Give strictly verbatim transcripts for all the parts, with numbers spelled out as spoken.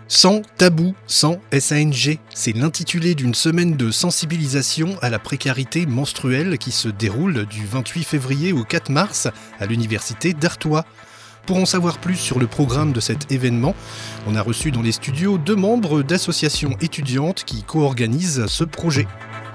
Sans tabou, sans S A N G, c'est l'intitulé d'une semaine de sensibilisation à la précarité menstruelle qui se déroule du vingt-huit février au quatre mars à l'université d'Artois. Pour en savoir plus sur le programme de cet événement, on a reçu dans les studios deux membres d'associations étudiantes qui co-organisent ce projet.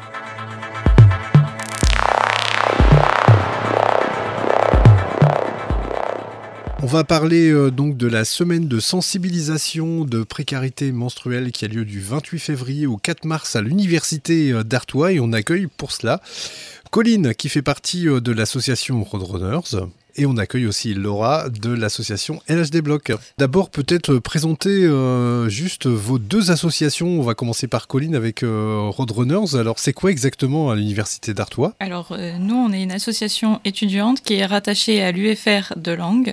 On va parler euh, donc de la semaine de sensibilisation de précarité menstruelle qui a lieu du vingt-huit février au quatre mars à l'université d'Artois et on accueille pour cela Colline qui fait partie euh, de l'association Roadrunners et on accueille aussi Laura de l'association L H D Bloc. D'abord peut-être présenter euh, juste vos deux associations. On va commencer par Colline avec euh, Roadrunners. Alors c'est quoi exactement à l'université d'Artois ? Alors euh, nous on est une association étudiante qui est rattachée à l'U F R de Langue.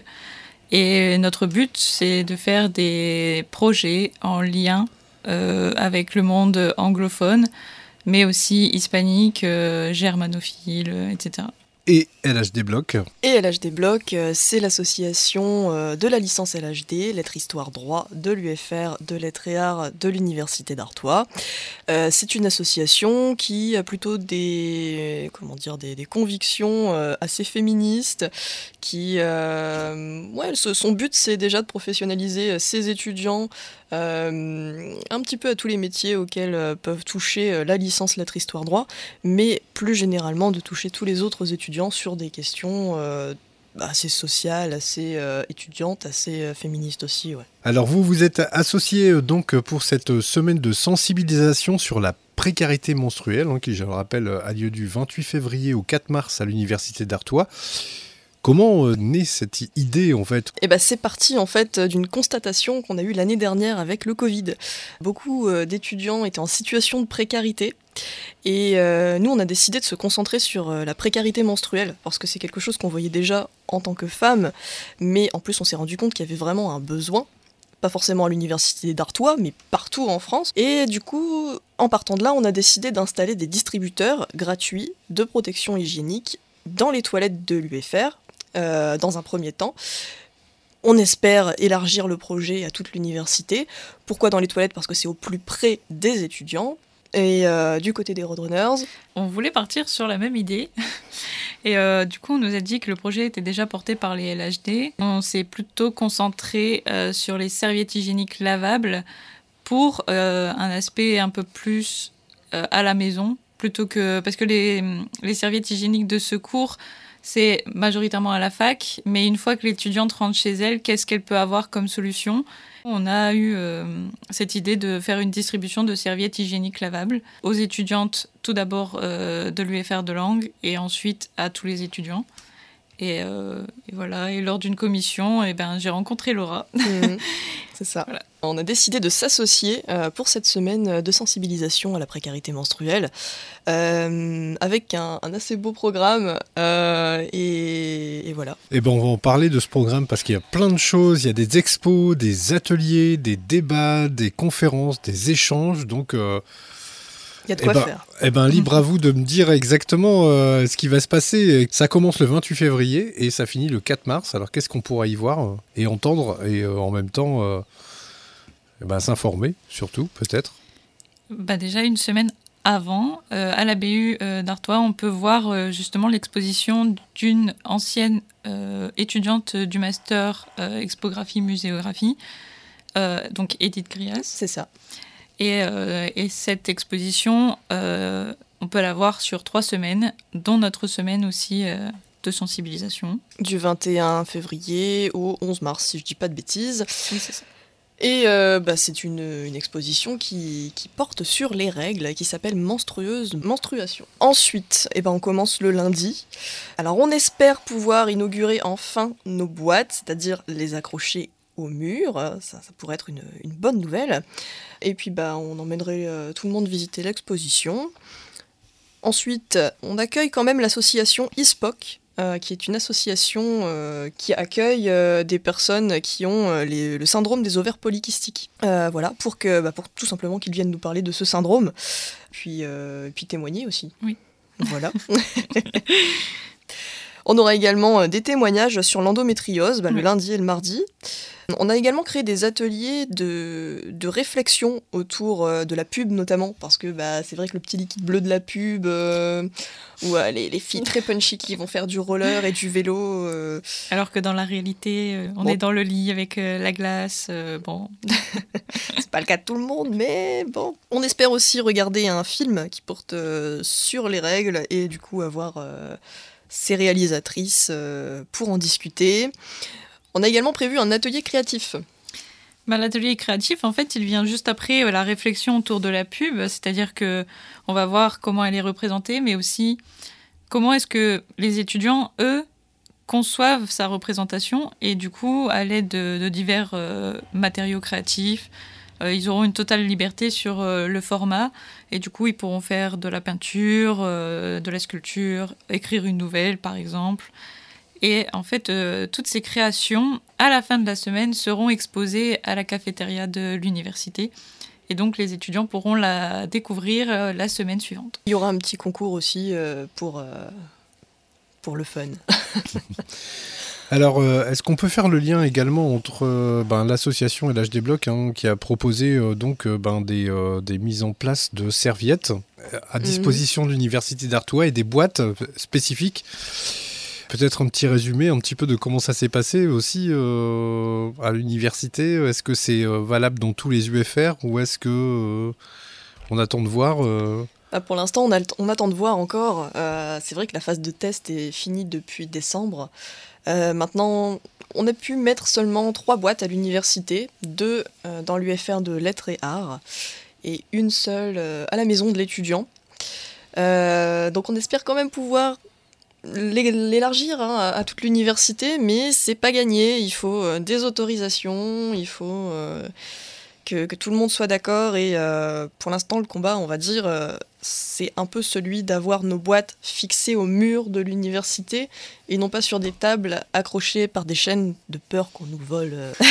Et notre but, c'est de faire des projets en lien euh, avec le monde anglophone, mais aussi hispanique, euh, germanophile, et cetera. Et L H D Bloc. Et L H D Bloc, c'est l'association de la licence L H D, Lettres Histoire Droit, de l'U F R, de Lettres et Arts, de l'Université d'Artois. Euh, c'est une association qui a plutôt des, comment dire, des, des convictions euh, assez féministes, qui, euh, ouais, son but c'est déjà de professionnaliser ses étudiants Euh, un petit peu à tous les métiers auxquels euh, peuvent toucher euh, la licence Lettres Histoire Droit, mais plus généralement de toucher tous les autres étudiants sur des questions euh, assez sociales, assez euh, étudiantes, assez euh, féministes aussi. Ouais. Alors vous, vous êtes associé euh, donc pour cette semaine de sensibilisation sur la précarité menstruelle, hein, qui je le rappelle a lieu du vingt-huit février au quatre mars à l'université d'Artois. Comment naît cette idée en fait ? Eh ben, c'est parti en fait d'une constatation qu'on a eue l'année dernière avec le Covid. Beaucoup euh, d'étudiants étaient en situation de précarité et euh, nous on a décidé de se concentrer sur euh, la précarité menstruelle parce que c'est quelque chose qu'on voyait déjà en tant que femme, mais en plus on s'est rendu compte qu'il y avait vraiment un besoin, pas forcément à l'université d'Artois, mais partout en France. Et du coup, en partant de là, on a décidé d'installer des distributeurs gratuits de protection hygiénique dans les toilettes de l'U F R. Euh, dans un premier temps. On espère élargir le projet à toute l'université. Pourquoi dans les toilettes ? Parce que c'est au plus près des étudiants. Et euh, du côté des Roadrunners, on voulait partir sur la même idée. Et euh, du coup, on nous a dit que le projet était déjà porté par les L H D. On s'est plutôt concentré euh, sur les serviettes hygiéniques lavables pour euh, un aspect un peu plus euh, à la maison, plutôt que... Parce que les, les serviettes hygiéniques de secours, c'est majoritairement à la fac, mais une fois que l'étudiante rentre chez elle, qu'est-ce qu'elle peut avoir comme solution ? On a eu euh, cette idée de faire une distribution de serviettes hygiéniques lavables aux étudiantes, tout d'abord euh, de l'U F R de Langue, et ensuite à tous les étudiants. Et, euh, et voilà, et lors d'une commission, eh ben, j'ai rencontré Laura. Mmh, c'est ça. Voilà. On a décidé de s'associer euh, pour cette semaine de sensibilisation à la précarité menstruelle, euh, avec un, un assez beau programme, euh, et, et voilà. Et ben on va en parler de ce programme parce qu'il y a plein de choses, il y a des expos, des ateliers, des débats, des conférences, des échanges, donc... Euh Il y a de quoi eh ben, faire. Eh ben, libre à vous de me dire exactement euh, ce qui va se passer. Ça commence le vingt-huit février et ça finit le quatre mars. Alors, qu'est-ce qu'on pourra y voir euh, et entendre et euh, en même temps euh, eh ben, s'informer, surtout, peut-être. Bah déjà, une semaine avant, euh, à la B U euh, d'Artois, on peut voir euh, justement l'exposition d'une ancienne euh, étudiante du master euh, expographie-muséographie, euh, donc Edith Grias. C'est ça. Et, euh, et cette exposition, euh, on peut la voir sur trois semaines, dont notre semaine aussi euh, de sensibilisation. Du vingt et un février au onze mars, si je dis pas de bêtises. Oui, c'est ça. Et euh, bah, c'est une, une exposition qui, qui porte sur les règles, qui s'appelle Menstrueuse Menstruation. Ensuite, eh ben, on commence le lundi. Alors on espère pouvoir inaugurer enfin nos boîtes, c'est-à-dire les accrocher au mur, ça, ça pourrait être une, une bonne nouvelle. Et puis bah, on emmènerait euh, tout le monde visiter l'exposition. Ensuite, on accueille quand même l'association I S P O C, euh, qui est une association euh, qui accueille euh, des personnes qui ont euh, les, le syndrome des ovaires polykystiques. Euh, voilà, pour, que, bah, pour tout simplement qu'ils viennent nous parler de ce syndrome, puis, euh, puis témoigner aussi. Oui. Voilà. On aura également des témoignages sur l'endométriose, bah, oui. le lundi et le mardi. On a également créé des ateliers de, de réflexion autour de la pub notamment, parce que bah, c'est vrai que le petit liquide bleu de la pub, euh, ou euh, les, les filles très punchy qui vont faire du roller et du vélo. Euh... Alors que dans la réalité, euh, on bon. est dans le lit avec euh, la glace. Euh, bon. C'est pas le cas de tout le monde, mais bon. On espère aussi regarder un film qui porte euh, sur les règles et du coup avoir euh, ses réalisatrices euh, pour en discuter. On a également prévu un atelier créatif. Bah, l'atelier créatif, en fait, il vient juste après euh, la réflexion autour de la pub, c'est-à-dire que on va voir comment elle est représentée, mais aussi comment est-ce que les étudiants, eux, conçoivent sa représentation, et du coup, à l'aide de, de divers euh, matériaux créatifs, euh, ils auront une totale liberté sur euh, le format, et du coup, ils pourront faire de la peinture, euh, de la sculpture, écrire une nouvelle, par exemple. Et en fait, euh, toutes ces créations, à la fin de la semaine, seront exposées à la cafétéria de l'université. Et donc, les étudiants pourront la découvrir euh, la semaine suivante. Il y aura un petit concours aussi euh, pour, euh, pour le fun. Alors, euh, est-ce qu'on peut faire le lien également entre euh, ben, l'association et l'H D Block, hein, qui a proposé euh, donc, euh, ben, des, euh, des mises en place de serviettes à disposition mmh. de l'université d'Artois et des boîtes spécifiques? Peut-être un petit résumé, un petit peu de comment ça s'est passé aussi euh, à l'université. Est-ce que c'est euh, valable dans tous les U F R ou est-ce que euh, on attend de voir euh... bah Pour l'instant, on, a, on attend de voir encore. Euh, c'est vrai que la phase de test est finie depuis décembre. Euh, maintenant, on a pu mettre seulement trois boîtes à l'université, deux euh, dans l'U F R de lettres et arts et une seule euh, à la maison de l'étudiant. Euh, donc on espère quand même pouvoir l'élargir hein, à toute l'université, mais c'est pas gagné. Il faut euh, des autorisations, il faut euh, que, que tout le monde soit d'accord. Et euh, pour l'instant, le combat, on va dire, euh, c'est un peu celui d'avoir nos boîtes fixées au mur de l'université et non pas sur des tables accrochées par des chaînes de peur qu'on nous vole.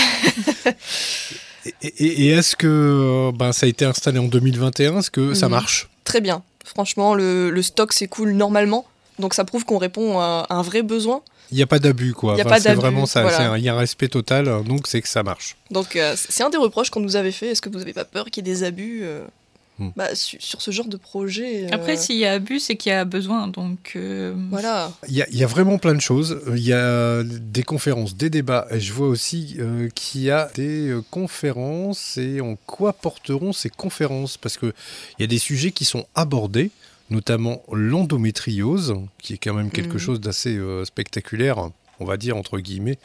et, et, et est-ce que ben, ça a été installé en deux mille vingt et un? Est-ce que mmh. ça marche? Très bien. Franchement, le, le stock s'écoule normalement. Donc ça prouve qu'on répond à un vrai besoin. Il n'y a pas d'abus, quoi. Il n'y a enfin, pas c'est d'abus, vraiment ça. voilà. Il un, y a un respect total, donc c'est que ça marche. Donc euh, c'est un des reproches qu'on nous avait fait. Est-ce que vous n'avez pas peur qu'il y ait des abus euh, hmm. bah, su- sur ce genre de projet euh... Après, s'il y a abus, c'est qu'il y a besoin. Donc euh... voilà. Il y, a, il y a vraiment plein de choses. Il y a des conférences, des débats. Et je vois aussi euh, qu'il y a des euh, conférences. Et en quoi porteront ces conférences? Parce qu'il y a des sujets qui sont abordés, notamment l'endométriose, qui est quand même quelque mmh. chose d'assez euh, spectaculaire, on va dire, entre guillemets,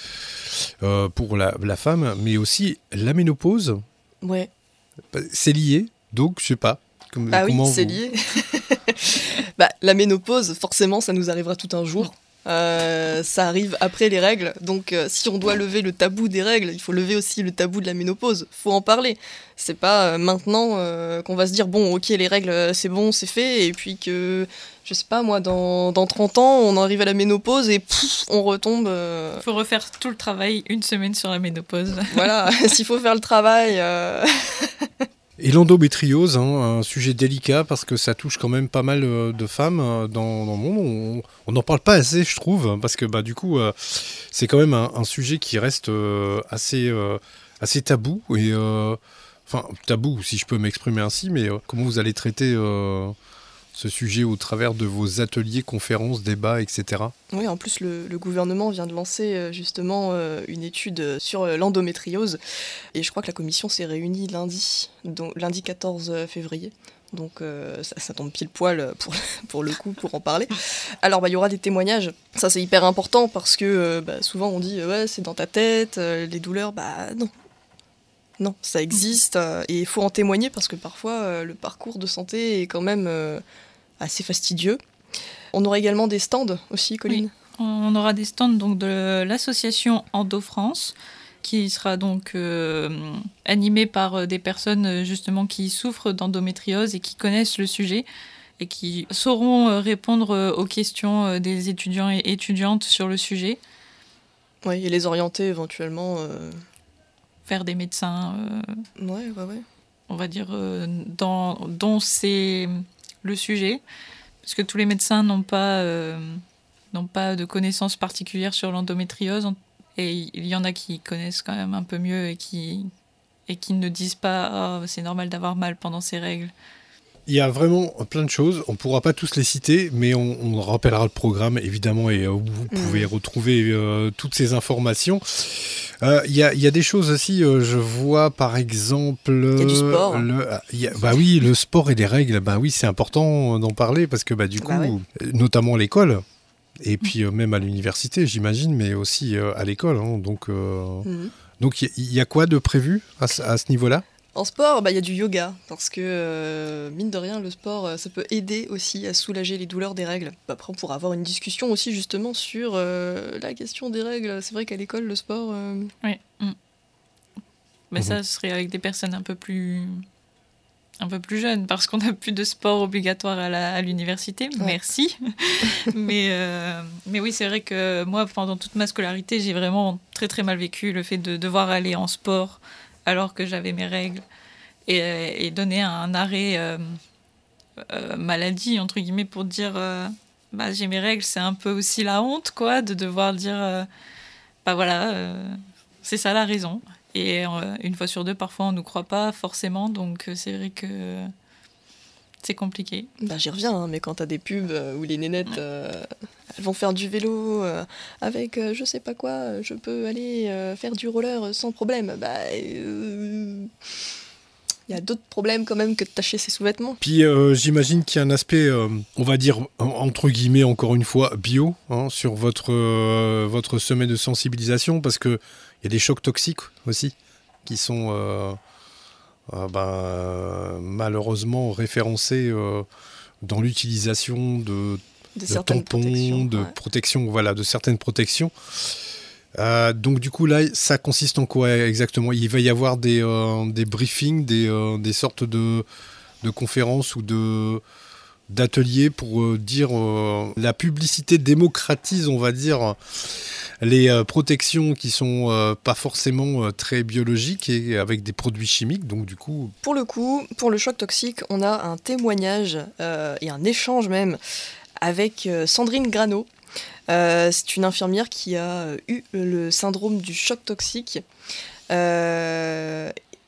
euh, pour la, la femme, mais aussi la ménopause. Ouais. C'est lié, donc je sais pas. Comme, bah oui, c'est vous... lié. bah, la ménopause, forcément, ça nous arrivera tout un jour. Euh, ça arrive après les règles, donc euh, si on doit lever le tabou des règles, il faut lever aussi le tabou de la ménopause. Faut en parler. C'est pas euh, maintenant euh, qu'on va se dire bon, ok, les règles, c'est bon, c'est fait, et puis que je sais pas moi, dans, dans trente ans, on arrive à la ménopause et pff, on retombe. Euh... Faut refaire tout le travail une semaine sur la ménopause. Voilà, s'il faut faire le travail. Euh... Et l'endométriose, hein, un sujet délicat parce que ça touche quand même pas mal de femmes dans, dans le monde. On n'en parle pas assez, je trouve, parce que bah, du coup, euh, c'est quand même un, un sujet qui reste euh, assez, euh, assez tabou. Et, euh, enfin, tabou, si je peux m'exprimer ainsi, mais euh, comment vous allez traiter euh, ce sujet au travers de vos ateliers, conférences, débats, et cetera. Oui, en plus, le, le gouvernement vient de lancer justement euh, une étude sur l'endométriose. Et je crois que la commission s'est réunie lundi, donc, lundi quatorze février. Donc euh, ça, ça tombe pile poil pour, pour le coup, pour en parler. Alors, bah, y aura des témoignages. Ça, c'est hyper important parce que euh, bah, souvent, on dit ouais, c'est dans ta tête, euh, les douleurs, bah non. Non, ça existe euh, et il faut en témoigner parce que parfois, euh, le parcours de santé est quand même euh, assez fastidieux. On aura également des stands aussi, Colline. Oui, on aura des stands donc, de l'association Endo France, qui sera donc euh, animée par des personnes justement qui souffrent d'endométriose et qui connaissent le sujet et qui sauront répondre aux questions des étudiants et étudiantes sur le sujet. Oui, et les orienter éventuellement. Euh... Faire des médecins. Euh, ouais, ouais, ouais. On va dire euh, dans, dont c'est le sujet. Parce que tous les médecins n'ont pas euh, n'ont pas de connaissances particulières sur l'endométriose. Et il y en a qui connaissent quand même un peu mieux et qui, et qui ne disent pas oh, « c'est normal d'avoir mal pendant ces règles ». Il y a vraiment plein de choses, on ne pourra pas tous les citer, mais on, on rappellera le programme évidemment et euh, vous pouvez mmh. retrouver euh, toutes ces informations. Euh, il y, a, il y a des choses aussi, euh, je vois par exemple... Il y a du sport. Le, il y a, bah oui, le sport et les règles, bah oui, c'est important d'en parler parce que bah, du coup, bah oui. notamment à l'école, et puis euh, même à l'université j'imagine, mais aussi euh, à l'école. Hein, donc euh, mmh. donc il y, y a quoi de prévu à, à ce niveau-là ? En sport, bah, y a du yoga, parce que, euh, mine de rien, le sport, ça peut aider aussi à soulager les douleurs des règles. Après, on pourra avoir une discussion aussi, justement, sur euh, la question des règles. C'est vrai qu'à l'école, le sport... Euh... Oui. Mmh. Mais mmh. ça, ce serait avec des personnes un peu plus, un peu plus jeunes, parce qu'on n'a plus de sport obligatoire à, la, à l'université. Ouais. Merci. mais, euh, mais oui, c'est vrai que moi, pendant toute ma scolarité, j'ai vraiment très, très mal vécu le fait de devoir aller en sport alors que j'avais mes règles, et, et donner un arrêt euh, euh, maladie, entre guillemets, pour dire euh, bah, j'ai mes règles, c'est un peu aussi la honte, quoi, de devoir dire euh, bah voilà, euh, c'est ça la raison. Et euh, une fois sur deux, parfois, on ne nous croit pas forcément, donc c'est vrai que c'est compliqué. Bah, j'y reviens, hein, mais quand t'as des pubs où les nénettes... Euh... elles vont faire du vélo euh, avec euh, je sais pas quoi, je peux aller euh, faire du roller sans problème. Bah, il euh, y a d'autres problèmes quand même que de tâcher ses sous-vêtements. Puis euh, j'imagine qu'il y a un aspect, euh, on va dire, entre guillemets, encore une fois, bio, hein, sur votre, euh, votre semaine de sensibilisation, parce qu'il y a des chocs toxiques aussi, qui sont euh, euh, ben, malheureusement référencés euh, dans l'utilisation de... de, de tampons, de ouais. protection, voilà, de certaines protections. Euh, donc du coup là, ça consiste en quoi exactement ? Il va y avoir des, euh, des briefings, des, euh, des sortes de, de conférences ou de, d'ateliers pour euh, dire euh, la publicité démocratise, on va dire, les euh, protections qui sont euh, pas forcément euh, très biologiques et avec des produits chimiques. Donc du coup, pour le coup, pour le choc toxique, on a un témoignage euh, et un échange même avec Sandrine Grano. Euh, c'est une infirmière qui a eu le syndrome du choc toxique. Euh,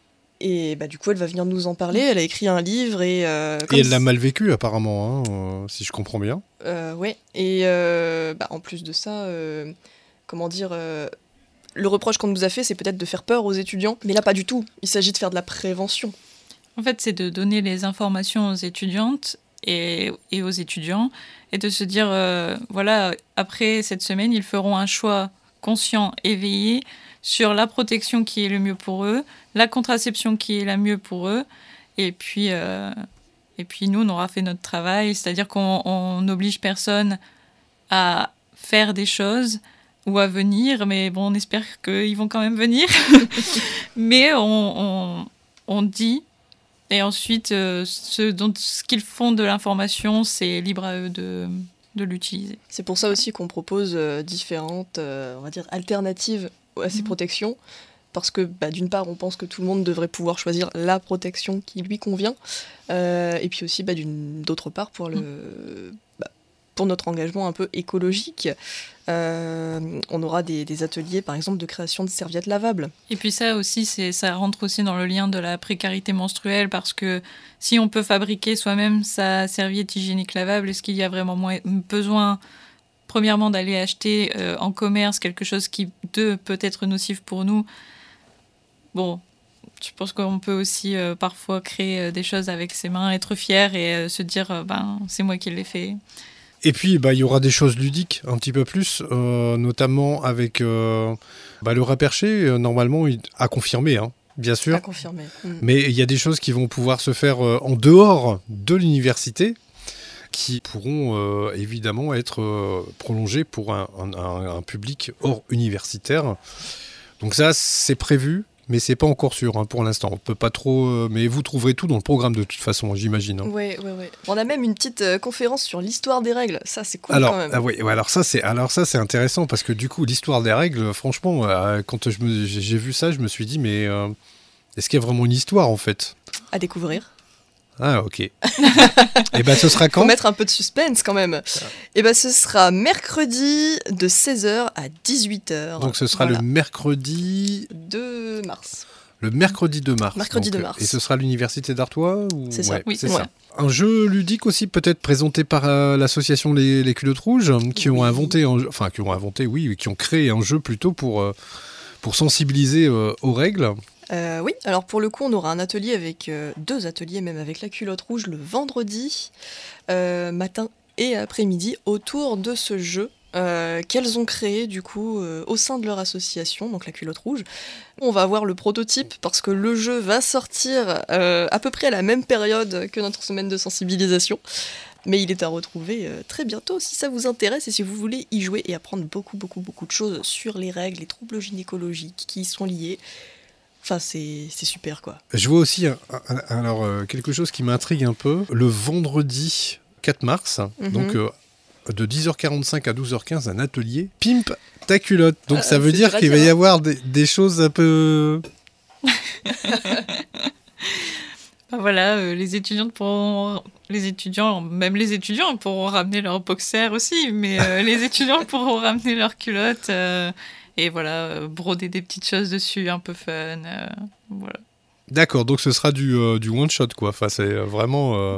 et bah, du coup, elle va venir nous en parler. Elle a écrit un livre. Et, euh, et elle l'a mal vécu, apparemment, hein, euh, si je comprends bien. Euh, oui. Et euh, bah, en plus de ça, euh, comment dire... Euh, le reproche qu'on nous a fait, c'est peut-être de faire peur aux étudiants. Mais là, pas du tout. Il s'agit de faire de la prévention. En fait, c'est de donner les informations aux étudiantes Et, et aux étudiants, et de se dire, euh, voilà, après cette semaine, ils feront un choix conscient, éveillé, sur la protection qui est le mieux pour eux, la contraception qui est la mieux pour eux, et puis, euh, et puis nous, on aura fait notre travail, c'est-à-dire qu'on n'oblige personne à faire des choses ou à venir, mais bon, on espère qu'ils vont quand même venir, mais on, on, on dit... Et ensuite, euh, ce, dont, ce qu'ils font de l'information, c'est libre à eux de, de l'utiliser. C'est pour ça aussi qu'on propose euh, différentes, euh, on va dire, alternatives à ces mmh. protections. Parce que, bah, d'une part, on pense que tout le monde devrait pouvoir choisir la protection qui lui convient. Euh, et puis aussi, bah, d'une, d'autre part, pour, le, mmh. bah, pour notre engagement un peu écologique. Euh, on aura des, des ateliers, par exemple, de création de serviettes lavables. Et puis ça aussi, c'est, ça rentre aussi dans le lien de la précarité menstruelle, parce que si on peut fabriquer soi-même sa serviette hygiénique lavable, est-ce qu'il y a vraiment moins besoin, premièrement, d'aller acheter euh, en commerce quelque chose qui, deux, peut être nocif pour nous ? Bon, je pense qu'on peut aussi euh, parfois créer euh, des choses avec ses mains, être fier et euh, se dire, euh, ben, c'est moi qui l'ai fait. Et puis, bah, il y aura des choses ludiques un petit peu plus, euh, notamment avec euh, bah, le rat perché, euh, normalement, à confirmer, hein, bien sûr. À confirmer. Mmh. Mais il y a des choses qui vont pouvoir se faire euh, en dehors de l'université, qui pourront euh, évidemment être euh, prolongées pour un, un, un public hors universitaire. Donc ça, c'est prévu. Mais c'est pas encore sûr hein, pour l'instant. On peut pas trop. Euh, mais vous trouverez tout dans le programme de toute façon, j'imagine. Hein. Ouais, ouais, ouais. On a même une petite euh, conférence sur l'histoire des règles. Ça, c'est cool alors, quand même. Ah oui, ouais, alors ça, c'est alors ça, c'est intéressant parce que du coup, l'histoire des règles, franchement, euh, quand je me, j'ai vu ça, je me suis dit, mais euh, est-ce qu'il y a vraiment une histoire en fait ? À découvrir. Ah, ok. Et ben ce sera quand ? Faut mettre un peu de suspense quand même. Ah. Et ben ce sera mercredi de seize heures à dix-huit heures. Donc ce sera voilà. le mercredi... deux mars. Le mercredi deux mars. Mercredi donc, deux mars. Et ce sera à l'université d'Artois ou... C'est ça, ouais, oui. C'est ouais. ça. Un jeu ludique aussi peut-être présenté par euh, l'association Les, Les Culottes Rouges, qui oui. ont inventé, un jeu, enfin qui ont inventé, oui, qui ont créé un jeu plutôt pour, euh, pour sensibiliser euh, aux règles. Euh, oui, alors pour le coup, on aura un atelier avec euh, deux ateliers même avec la Culotte Rouge le vendredi euh, matin et après-midi autour de ce jeu. Euh, qu'elles ont créé du coup euh, au sein de leur association, donc la Culotte Rouge. On va voir le prototype parce que le jeu va sortir euh, à peu près à la même période que notre semaine de sensibilisation. Mais il est à retrouver euh, très bientôt si ça vous intéresse et si vous voulez y jouer et apprendre beaucoup, beaucoup, beaucoup de choses sur les règles, les troubles gynécologiques qui y sont liés. Enfin, c'est, c'est super, quoi. Je vois aussi un, un, alors, euh, quelque chose qui m'intrigue un peu. Le vendredi quatre mars, mm-hmm. donc... Euh, de dix heures quarante-cinq à douze heures quinze, un atelier Pimp ta culotte. Donc euh, ça veut dire qu'il va y avoir des, des choses un peu... ben voilà, euh, les étudiantes pourront... Les étudiants, même les étudiants pourront ramener leurs boxers aussi, mais euh, les étudiants pourront ramener leurs culottes euh, et voilà, euh, broder des petites choses dessus, un peu fun. Euh, voilà. D'accord, donc ce sera du, euh, du one-shot, quoi. Enfin, c'est vraiment... Euh...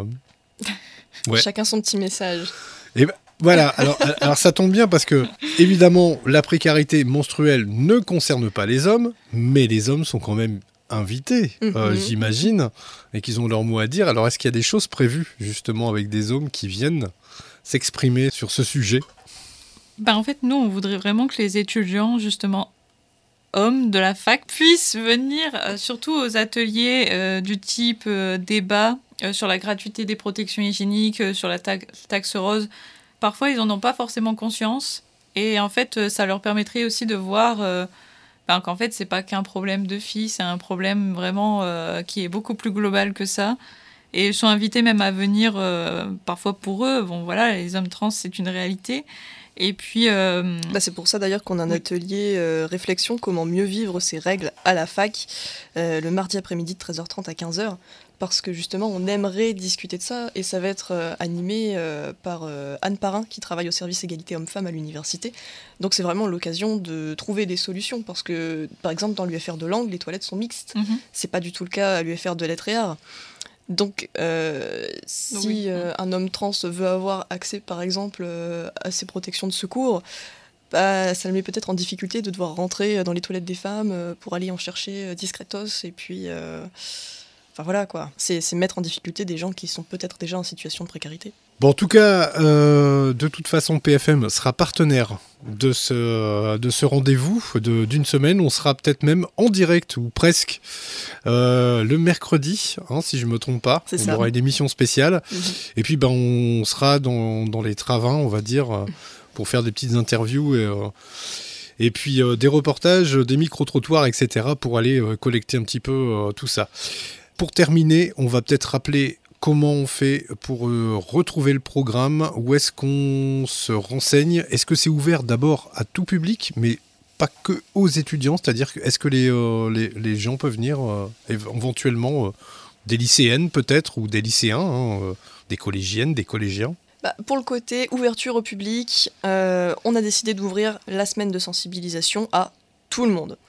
Ouais. Chacun son petit message. Et ben... Voilà, alors, alors ça tombe bien parce que, évidemment, la précarité menstruelle ne concerne pas les hommes, mais les hommes sont quand même invités, mm-hmm. euh, j'imagine, et qu'ils ont leur mot à dire. Alors, est-ce qu'il y a des choses prévues, justement, avec des hommes qui viennent s'exprimer sur ce sujet ? Ben, en fait, nous, on voudrait vraiment que les étudiants, justement, hommes de la fac, puissent venir, euh, surtout aux ateliers euh, du type euh, débat euh, sur la gratuité des protections hygiéniques, euh, sur la ta- taxe rose. Parfois, ils n'en ont pas forcément conscience. Et en fait, ça leur permettrait aussi de voir euh, ben, qu'en fait, ce n'est pas qu'un problème de filles, c'est un problème vraiment euh, qui est beaucoup plus global que ça. Et ils sont invités même à venir, euh, parfois pour eux. Bon, voilà, les hommes trans, c'est une réalité. Et puis... Euh... Bah, c'est pour ça d'ailleurs qu'on a un oui. atelier euh, réflexion, comment mieux vivre ces règles à la fac, euh, le mardi après-midi de treize heures trente à quinze heures. Parce que justement, on aimerait discuter de ça, et ça va être euh, animé euh, par euh, Anne Parrain, qui travaille au service égalité hommes-femmes à l'université. Donc c'est vraiment l'occasion de trouver des solutions, parce que, par exemple, dans l'U F R de langue, les toilettes sont mixtes. Mm-hmm. C'est pas du tout le cas à l'U F R de lettres et arts. Donc, euh, si oui. euh, un homme trans veut avoir accès, par exemple, euh, à ces protections de secours, bah, ça le met peut-être en difficulté de devoir rentrer dans les toilettes des femmes euh, pour aller en chercher euh, discretos, et puis... Euh, Enfin voilà quoi, c'est, c'est mettre en difficulté des gens qui sont peut-être déjà en situation de précarité. Bon, en tout cas, euh, de toute façon, P F M sera partenaire de ce, de ce rendez-vous de, d'une semaine. On sera peut-être même en direct ou presque euh, le mercredi, hein, si je ne me trompe pas. C'est on ça. aura une émission spéciale. Mmh. Et puis, ben, on sera dans, dans les travins, on va dire, mmh. pour faire des petites interviews et... Euh, Et puis euh, des reportages, des micro-trottoirs, et cetera pour aller euh, collecter un petit peu euh, tout ça. Pour terminer, on va peut-être rappeler comment on fait pour euh, retrouver le programme, où est-ce qu'on se renseigne. Est-ce que c'est ouvert d'abord à tout public, mais pas que aux étudiants, c'est-à-dire que est-ce que les, euh, les, les gens peuvent venir euh, éventuellement euh, des lycéennes peut-être, ou des lycéens, hein, euh, des collégiennes, des collégiens ? Bah, pour le côté ouverture au public, euh, on a décidé d'ouvrir la semaine de sensibilisation à tout le monde.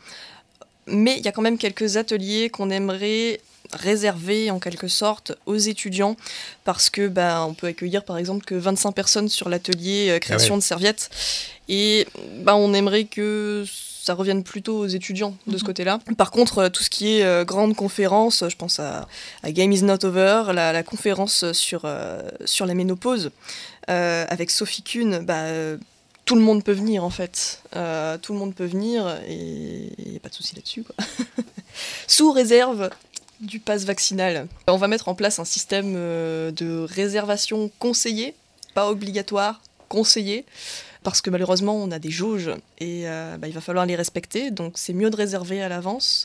Mais il y a quand même quelques ateliers qu'on aimerait réserver en quelque sorte aux étudiants, parce que bah, on peut accueillir par exemple que vingt-cinq personnes sur l'atelier euh, création ah ouais. de serviettes, et bah, on aimerait que ça revienne plutôt aux étudiants de mmh. ce côté-là. Par contre, tout ce qui est euh, grande conférence, je pense à, à Game is Not Over, la, la conférence sur, euh, sur la ménopause, euh, avec Sophie Kuhn, bah, euh, tout le monde peut venir en fait. Euh, tout le monde peut venir, et il n'y a pas de souci là-dessus, quoi. Sous réserve du pass vaccinal. On va mettre en place un système euh, de réservation conseillée, pas obligatoire, conseillée, parce que malheureusement on a des jauges et euh, bah, il va falloir les respecter, donc c'est mieux de réserver à l'avance.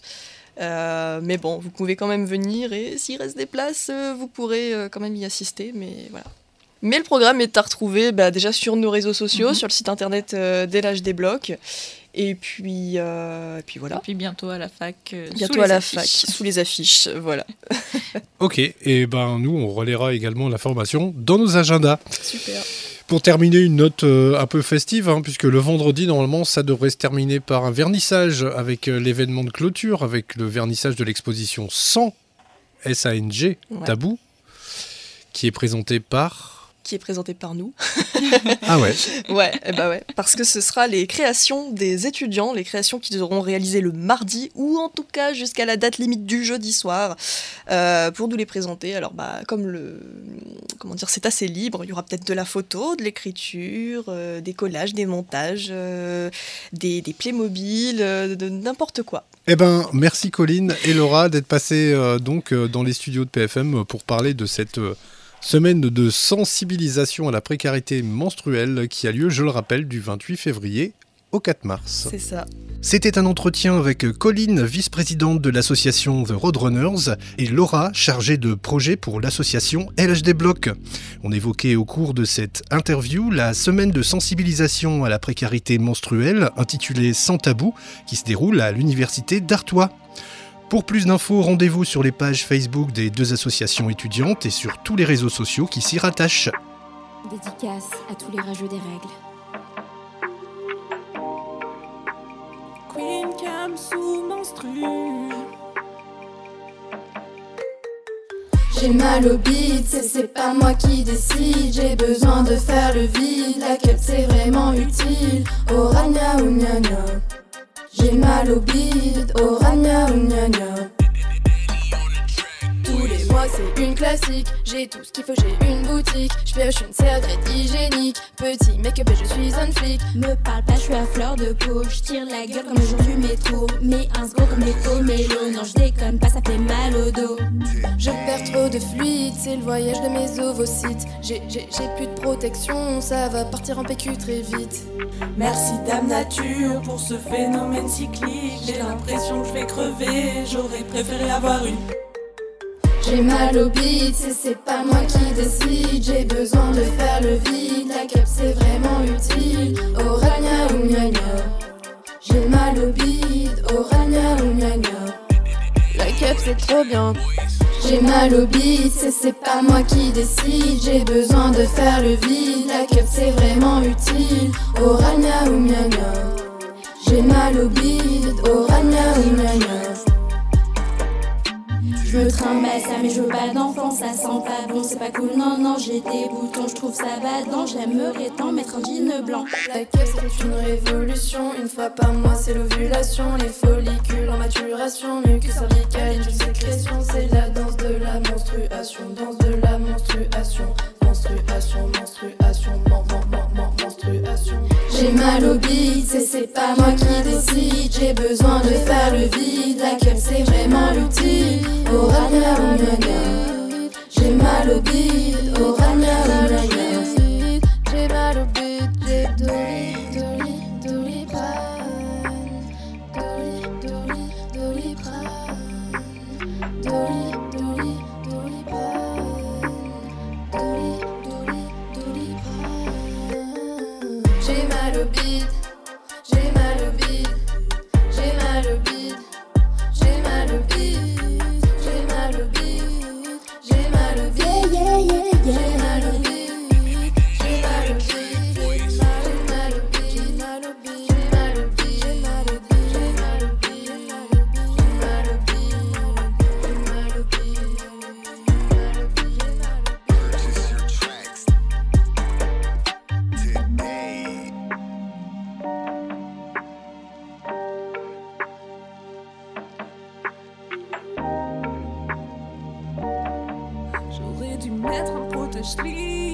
Euh, mais bon, vous pouvez quand même venir, et s'il reste des places, euh, vous pourrez euh, quand même y assister, mais voilà. Mais le programme est à retrouver bah, déjà sur nos réseaux sociaux, mmh. sur le site internet euh, d'L H D Bloc, Et puis, euh, et puis voilà. Et puis bientôt à la fac. Euh, bientôt sous à les la affiches. fac, sous les affiches, voilà. Ok, et ben nous on relaiera également l'information dans nos agendas. Super. Pour terminer, une note euh, un peu festive, hein, puisque le vendredi, normalement, ça devrait se terminer par un vernissage avec euh, l'événement de clôture, avec le vernissage de l'exposition cent S A N G, Ouais. Tabou, qui est présenté par... Qui est présenté par nous. Ah ouais. Ouais, eh ben ouais, parce que ce sera les créations des étudiants, les créations qu'ils auront réalisées le mardi, ou en tout cas jusqu'à la date limite du jeudi soir, euh, pour nous les présenter. Alors bah comme le, comment dire, c'est assez libre, il y aura peut-être de la photo, de l'écriture, euh, des collages, des montages, euh, des, des Playmobil, euh, de, de n'importe quoi. Eh ben, merci Colline et Laura d'être passées euh, donc euh, dans les studios de P F M pour parler de cette euh, semaine de sensibilisation à la précarité menstruelle qui a lieu, je le rappelle, du vingt-huit février au quatre mars. C'est ça. C'était un entretien avec Colline, vice-présidente de l'association The Roadrunners, et Laura, chargée de projet pour l'association L H D Bloc. On évoquait au cours de cette interview la semaine de sensibilisation à la précarité menstruelle, intitulée Sans tabou, qui se déroule à l'université d'Artois. Pour plus d'infos, rendez-vous sur les pages Facebook des deux associations étudiantes et sur tous les réseaux sociaux qui s'y rattachent. Dédicace à tous les rageux des règles. Queen Cam sous menstrue. J'ai mal au beat, c'est, c'est pas moi qui décide. J'ai besoin de faire le vide, la cup c'est vraiment utile. Oh ragna ou gna gna. J'ai mal au beat, oh ragna ou gna gna. Tous les mois c'est une classique, j'ai tout ce qu'il faut, j'ai une boutique. J'pioche une serviette hygiénique, petit make-up et je suis un flic. Me parle pas, je suis à fleur de peau. Je tire la gueule comme le jour du métro. Mais un gros comme les pomélos. Non, je déconne pas, ça fait mal au dos. Je perds trop de fluide, c'est le voyage de mes ovocytes. J'ai, j'ai, j'ai plus de protection, ça va partir en P Q très vite. Merci Dame Nature pour ce phénomène cyclique. J'ai l'impression que je vais crever, j'aurais préféré avoir une. J'ai mal au beat, c'est, c'est pas moi qui décide. J'ai besoin de faire le vide, la cup c'est vraiment utile. Oh ragna ou gna gna. J'ai mal au beat, oh ragna ou gna gna. La cup c'est trop bien. J'ai mal au beat, c'est, c'est pas moi qui décide. J'ai besoin de faire le vide, la cup c'est vraiment utile. Oh ragna ou gna gna. J'ai mal au beat, oh ragna ou gna gna. Je me trimballe ça mais je veux pas d'enfant, ça sent pas bon, c'est pas cool, non non j'ai des boutons, je trouve ça badant, j'aimerais tant mettre un jean blanc. La cup c'est une révolution, une fois par mois c'est l'ovulation, les follicules en maturation, mucus cervical, une sécrétion, c'est la danse de la menstruation, danse de la menstruation, menstruation, menstruation, men, men, men, men, menstruation. J'ai mal au beat, c'est, c'est pas moi qui décide, j'ai besoin de faire le vide, la cup c'est vraiment utile. Oh ragna ou gna gna. J'ai mal au beat, oh ragna ou gna gna. J'ai mal au beat, j'ai doli, doli, doliprane. Doli, doli, doliprane. Doli, doli, doliprane. Doli, doli, doliprane. J'ai mal au beat, j'ai mal au beat, j'ai mal au beat, j'ai mal au beat. J'ai mal au beat, j'ai mal au beat, yeah, yeah, yeah, yeah. J'ai mal au beat, j'ai mal au beat, j'ai mal au beat, j'ai mal au beat, j'ai mal au beat, j'ai mal au beat, j'ai mal au beat, j'ai mal au beat, j'ai mal au beat, j'ai mal au beat, j'ai mal au beat. Purchase your tracks today. J'aurais dû mettre un protège-slip.